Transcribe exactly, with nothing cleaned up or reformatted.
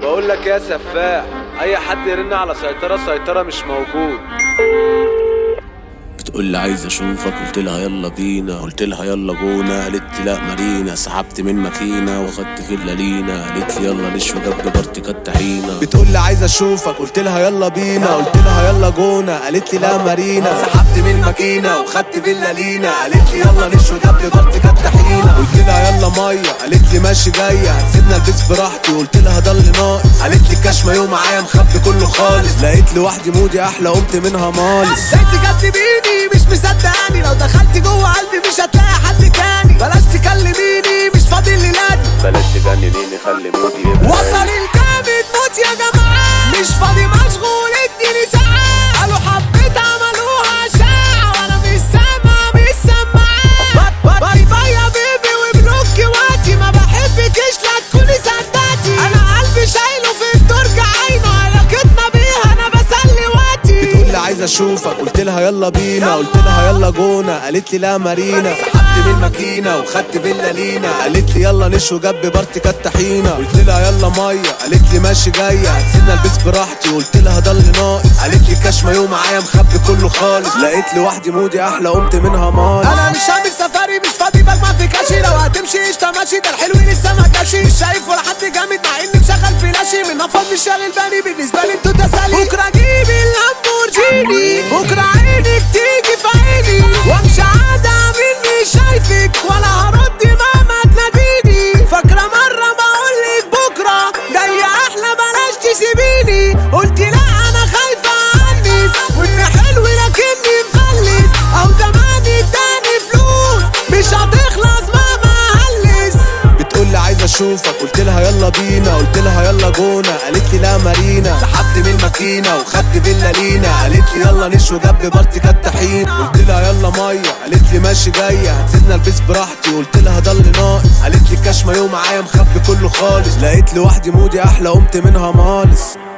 بقول لك يا سفاح، اي حد يرن على سيطرة سيطرة مش موجود. بتقول لي عايز اشوفك، قلت لها يلا بينا، قلت لها يلا جونا، قالت لي لا مارينا، سحبت من ماكينه واخدت فيلا لينا، قالت لي يلا نشوي جنب بارتي كالطحينه. بتقول لي عايز اشوفك، قلت لها يلا بينا، قلت لها يلا جونا، قالت لي لا مارينا، سحبت من ماكينه واخدت فيلا لينا، قالت لي يلا نشوي جنب بارتي كالطحينه. قلت لها يلا ميه، قالت لي ماشي جايه، هتسيبنا البس براحتي، قلت لها ده اللي ناقص، قالت لي كاش مايو معايا مخبي كله خالص، لقيت لوحدي مودي احلى قمت منها مالص. انت كدبيني مش مصدقاني، لو دخلت جوه قلبي مش هتلاقي حد تاني، بلاش تكلميني مش فاضي اللي نادي، بلاش تجننيني خلي مودي يبقى وصل الجامد موت يا جماعه، مش فاضي مشغول اديني ساعه، قالوا حبيت عملوها اشاعه، وانا مش سامع مش سامعه. باي باي يا بيبي وبلوكي واتي، ما بحبكش لا تكوني صدقتي، انا قلبي شايله في الدرج عينه، علاقتنا بيها انا بسلي وقتي. بتقول لي عايز اشوفك، قلت لها يلا بينا، قلت لها يلا جونا، قالت لي لا مارينا، سحبت من ماكينه وخدت فيلا لينا، قالت لي يلا نشوي جنب بارتي كالطحينه. قلت لها يلا ميه، قالت لي ماشي جايه، هتسيبنا البس براحتي، قلت لها ده اللي ناقص، قالت لي كاش مايو معايا مخبي كله خالص، لقيت لوحدي مودي احلى قمت منها مالص. انا مش هعمل سفاري مش فاضي بجمع في كاشي، لو هتمشي قشطه ماشي، ده الحلو لسه ما جاشي، مش شايف ولا حد جامد مع اني مشغل فلاشي، من نفض مش شاغل بالي، بالنسبه لي انتوا تسالي. بكره اجيب اللامبورجيني، بكره عينك تيجي في عيني، وامشي عاده مني شايفك، ولا هرد مهما تناديني، فاكره مره بقولك بكره جايه احلى بلاش تسيبيني، قلت لا انا خايفه اعنس، وان حلو لكني مفلس، او زمان اداني فلوس مش هتخلص مهما هلس. بتقول لي عايز اشوفك، قلت لها يلا بينا، قلت لها يلا جونا، قالت لي لا مارينا، سحبت من ماكينه وخدت فيلا لينا، قالت لي يلا نشوي جنب بارتي كالطحينه. قلت لها يلا ميه، قالت لي ماشي جايه، هتسيبنا البس براحتي، قلت لها ده اللي ناقص، قالت لي كاش مايو معايا مخبي كله خالص، لقيت لوحدي مودي احلى قمت منها مالص.